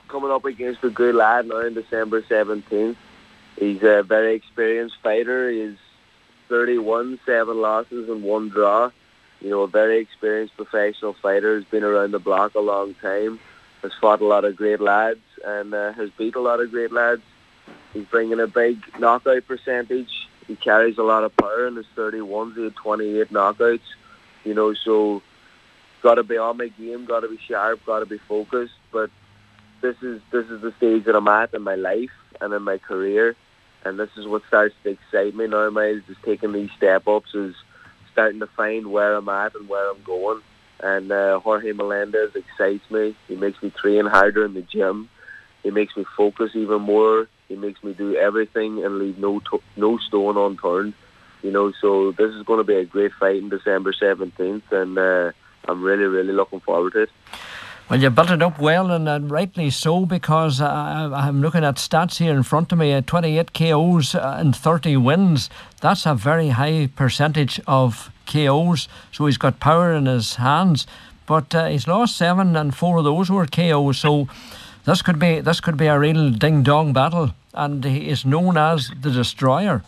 coming up against a good lad now on December 17th. He's a very experienced fighter. He's 31, 7 losses and 1 draw. You know, a very experienced professional fighter. Has been around the block a long time. Has fought a lot of great lads and has beat a lot of great lads. He's bringing a big knockout percentage. He carries a lot of power in his 31s. He had 28 knockouts. You know, so got to be on my game, got to be sharp, got to be focused. But this is the stage that I'm at in my life and in my career, and this is what starts to excite me now, Miles, is taking these step-ups, is starting to find where I'm at and where I'm going. And Jorge Melendez excites me. He makes me train harder in the gym. He makes me focus even more. He makes me do everything and leave no stone unturned. You know, so this is going to be a great fight on December 17th, and I'm really, really looking forward to it. Well, you built it up well, and rightly so, because I'm looking at stats here in front of me. 28 KOs and 30 wins. That's a very high percentage of KOs. So he's got power in his hands, but he's lost 7, and 4 of those were KOs. So this could be a real ding-dong battle, and he is known as the Destroyer.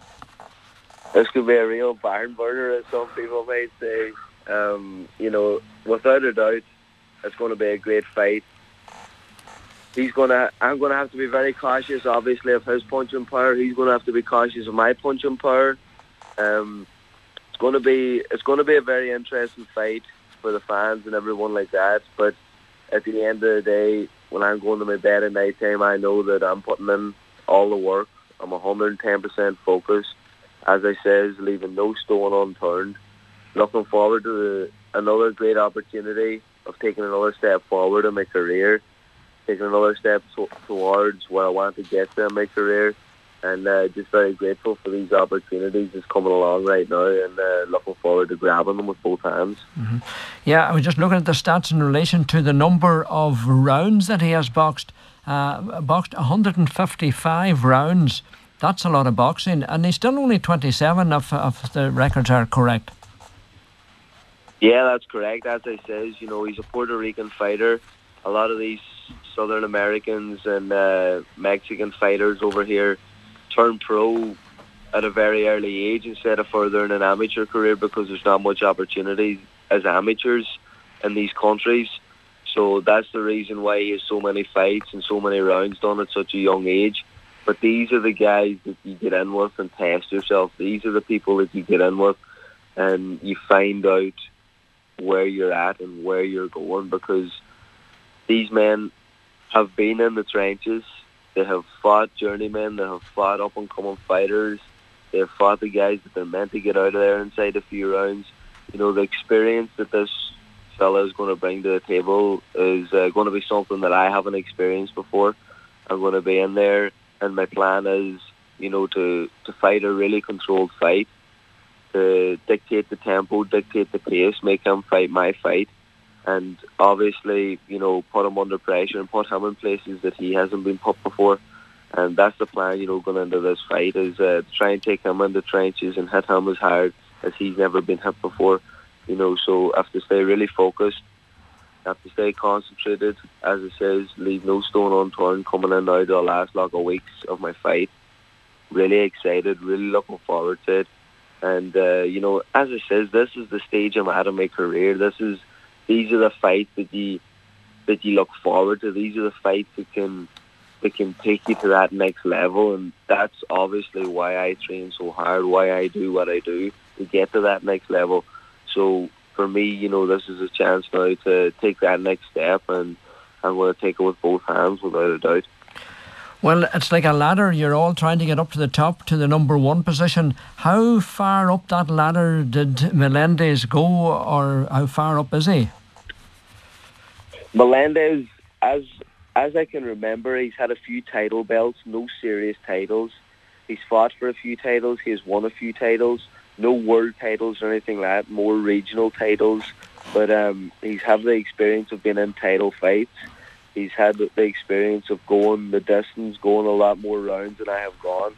This could be a real barn burner, as some people might say. You know, without a doubt, it's going to be a great fight. I'm going to have to be very cautious, obviously, of his punching power. He's going to have to be cautious of my punching power. It's going to be a very interesting fight for the fans and everyone like that. But at the end of the day, when I'm going to my bed at night time, I know that I'm putting in all the work. I'm 110% focused. As I says, leaving no stone unturned. Looking forward to another great opportunity of taking another step forward in my career, taking another step towards where I want to get to in my career, and just very grateful for these opportunities that's coming along right now, and looking forward to grabbing them with both hands. Mm-hmm. Yeah, I was just looking at the stats in relation to the number of rounds that he has boxed. Boxed 155 rounds. That's a lot of boxing, and he's still only 27 if the records are correct. Yeah, that's correct. As I says, you know, he's a Puerto Rican fighter. A lot of these Southern Americans and Mexican fighters over here turn pro at a very early age instead of furthering an amateur career, because there's not much opportunity as amateurs in these countries. So that's the reason why he has so many fights and so many rounds done at such a young age. But these are the guys that you get in with and test yourself. These are the people that you get in with and you find out where you're at and where you're going, because these men have been in the trenches. They have fought journeymen. They have fought up-and-coming fighters. They have fought the guys that they're meant to get out of there inside a few rounds. You know, the experience that this fella is going to bring to the table is going to be something that I haven't experienced before. I'm going to be in there, and my plan is, you know, to fight a really controlled fight, to dictate the tempo, dictate the pace, make him fight my fight, and obviously, you know, put him under pressure and put him in places that he hasn't been put before. And that's the plan, you know, going into this fight, is to try and take him in the trenches and hit him as hard as he's never been hit before. You know, so I have to stay really focused, I have to stay concentrated, as it says, leave no stone unturned coming in now to the last lot of weeks of my fight. Really excited, really looking forward to it. And, you know, as it says, this is the stage I'm at in my career. These are the fights that you look forward to. These are the fights that can take you to that next level. And that's obviously why I train so hard, why I do what I do, to get to that next level. So for me, you know, this is a chance now to take that next step, and I'm going to take it with both hands, without a doubt. Well, it's like a ladder. You're all trying to get up to the top, to the number 1 position. How far up that ladder did Melendez go, or how far up is he? Melendez, as I can remember, he's had a few title belts, no serious titles. He's fought for a few titles. He has won a few titles. No world titles or anything like that, more regional titles. But he's had the experience of being in title fights. He's had the experience of going the distance, going a lot more rounds than I have gone.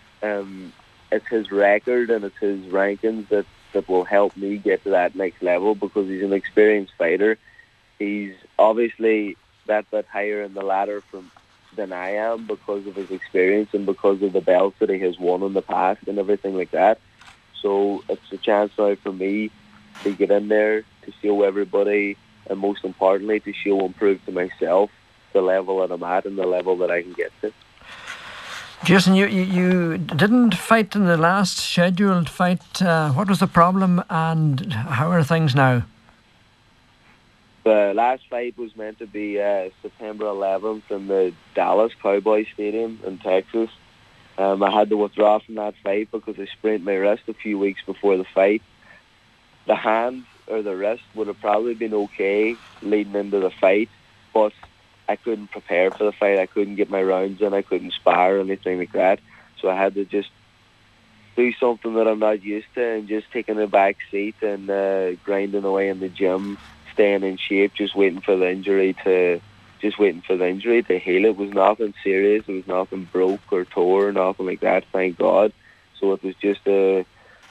It's his record and it's his rankings that will help me get to that next level, because he's an experienced fighter. He's obviously that bit higher in the ladder than I am because of his experience and because of the belts that he has won in the past and everything like that. So it's a chance now for me to get in there, to show everybody, and most importantly, to show and prove to myself the level that I'm at and the level that I can get to. Jason, you didn't fight in the last scheduled fight. What was the problem and how are things now? The last fight was meant to be September 11th in the Dallas Cowboys Stadium in Texas. I had to withdraw from that fight because I sprained my wrist a few weeks before the fight. The hand or the wrist would have probably been okay leading into the fight, but I couldn't prepare for the fight. I couldn't get my rounds in. I couldn't spar or anything like that. So I had to just do something that I'm not used to and just taking a back seat and grinding away in the gym, staying in shape, just waiting for the injury to heal. It was nothing serious. It was nothing broke or tore or nothing like that, thank God. So it was just a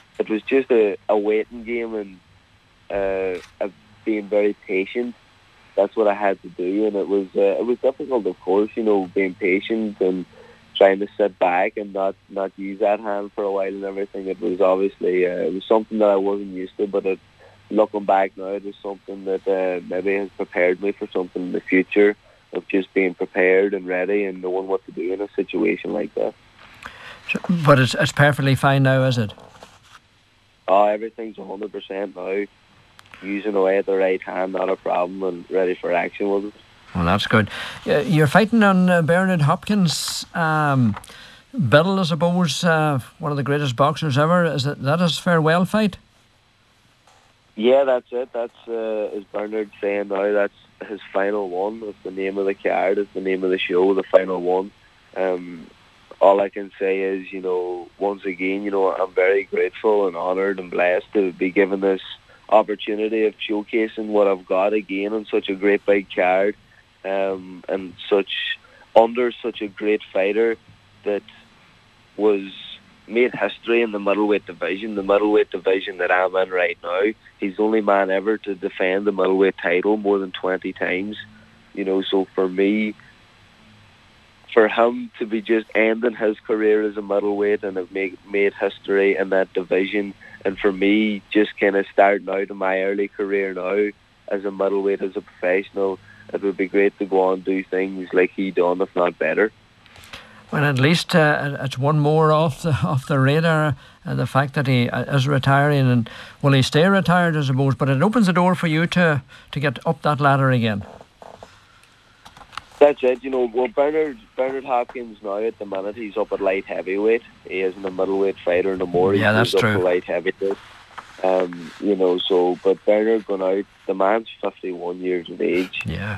waiting game and being very patient. That's what I had to do, and it was difficult, of course, being patient and trying to sit back and not use that hand for a while and everything. It was obviously it was something that I wasn't used to, but looking back now, it was something that maybe has prepared me for something in the future of just being prepared and ready and knowing what to do in a situation like that. But it's perfectly fine now, is it? Oh, everything's 100% now. Using away at the right hand, not a problem, and ready for action with it. Well, that's good. You're fighting on Bernard Hopkins. Bill, I suppose, one of the greatest boxers ever. Is that his farewell fight? Yeah, that's it. That's, as Bernard saying now, that's his final one. It's the name of the card. It's the name of the show, the final one. All I can say is, once again, I'm very grateful and honoured and blessed to be given this opportunity of showcasing what I've got again on such a great big card, and under such a great fighter that was made history in the middleweight division that I'm in right now. He's the only man ever to defend the middleweight title more than 20 times. So for me, for him to be just ending his career as a middleweight and have made history in that division, and for me just kind of starting out in my early career now as a middleweight, as a professional, it would be great to go on and do things like he done, if not better. Well, at least it's one more off the radar. The fact that he is retiring, and will he stay retired, I suppose, but it opens the door for you to get up that ladder again. That's it. Well, Bernard Hopkins now at the minute, he's up at light heavyweight. He isn't a middleweight fighter no more. Yeah, that's true. Up to light heavyweight. But Bernard going out, the man's 51 years of age. Yeah.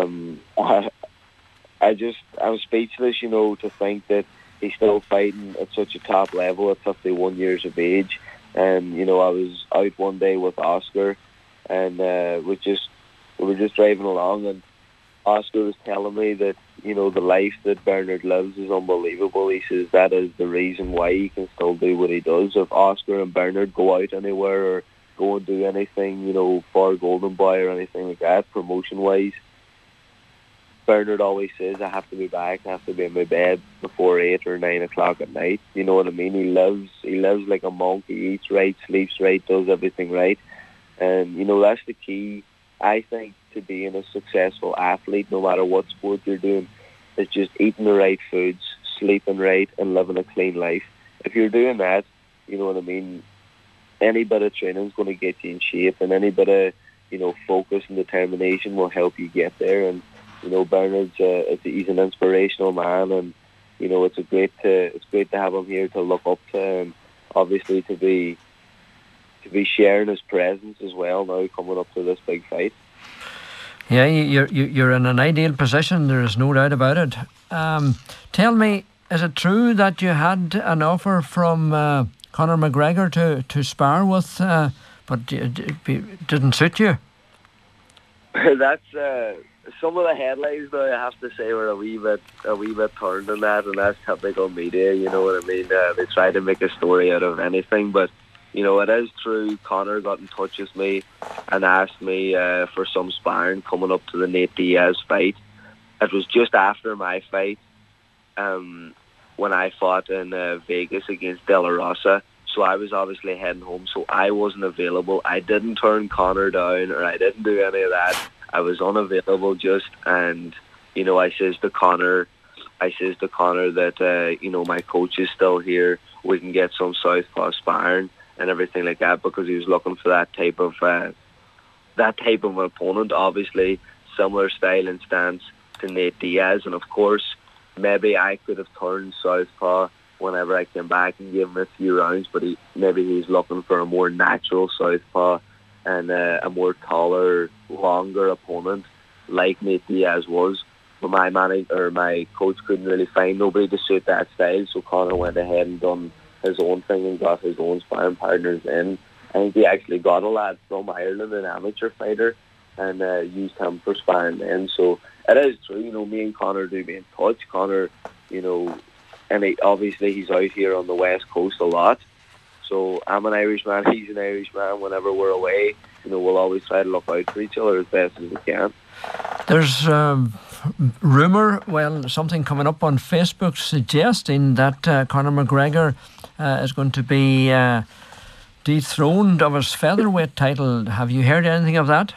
I'm speechless, to think that he's still fighting at such a top level at 51 years of age. And, I was out one day with Oscar, and we were just driving along, and Oscar was telling me that, the life that Bernard lives is unbelievable. He says that is the reason why he can still do what he does. If Oscar and Bernard go out anywhere or go and do anything, for Golden Boy or anything like that, promotion-wise, Bernard always says, I have to be back, I have to be in my bed before 8 or 9 o'clock at night. You know what I mean? He lives like a monk. He eats right, sleeps right, does everything right. And, that's the key, I think, to being a successful athlete, no matter what sport you're doing, is just eating the right foods, sleeping right, and living a clean life. If you're doing that, you know what I mean, any bit of training is going to get you in shape, and any bit of, focus and determination will help you get there. And, Bernard's he's an inspirational man, and, it's great to have him here to look up to, and obviously to be sharing his presence as well now coming up to this big fight. Yeah, you're in an ideal position. There is no doubt about it. Tell me, is it true that you had an offer from Conor McGregor to spar with, but it didn't suit you? That's some of the headlines, though, I have to say, were a wee bit turned on that, and that's typical media. You know what I mean? They try to make a story out of anything, but it is true. Conor got in touch with me and asked me for some sparring coming up to the Nate Diaz fight. It was just after my fight, when I fought in Vegas against De La Rosa. So I was obviously heading home, so I wasn't available. I didn't turn Conor down, or I didn't do any of that. I was unavailable and, I says to Conor that, my coach is still here. We can get some southpaw sparring and everything like that, because he was looking for that type of opponent. Obviously, similar style and stance to Nate Diaz, and of course, maybe I could have turned southpaw whenever I came back and gave him a few rounds, but maybe he's looking for a more natural southpaw and a more taller, longer opponent like Nate Diaz was. But my coach couldn't really find nobody to suit that style, so Conor went ahead and done his own thing and got his own sparring partners in. I think he actually got a lad from Ireland, an amateur fighter, and used him for sparring then. So it is true, me and Conor do be in touch. Conor, and obviously he's out here on the West Coast a lot. So I'm an Irishman, he's an Irishman. Whenever we're away, we'll always try to look out for each other as best as we can. There's rumour, something coming up on Facebook suggesting that Conor McGregor is going to be dethroned of his featherweight title. Have you heard anything of that?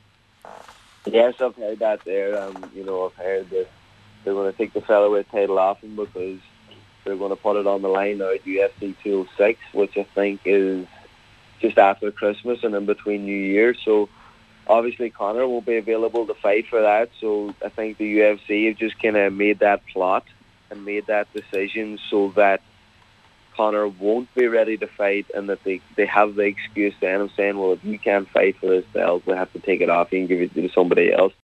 Yes, I've heard that there. I've heard that they're going to take the featherweight title off him because they're going to put it on the line now at UFC 206, which I think is just after Christmas and in between New Year. So obviously Conor will be available to fight for that. So I think the UFC have just kind of made that plot and made that decision so that Conor won't be ready to fight, and that they have the excuse then of saying, well, if you can't fight for this belt, we have to take it off you and give it to somebody else.